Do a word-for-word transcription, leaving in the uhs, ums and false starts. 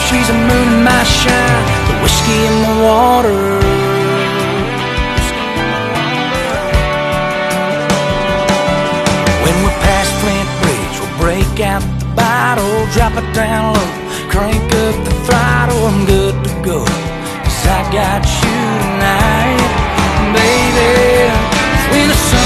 she's a moon in my shine, the whiskey in my water. When we pass Flint Bridge, we'll break out the bottle, drop it down low, crank up the throttle. I'm good to go, 'cause I got you tonight, baby. When the sun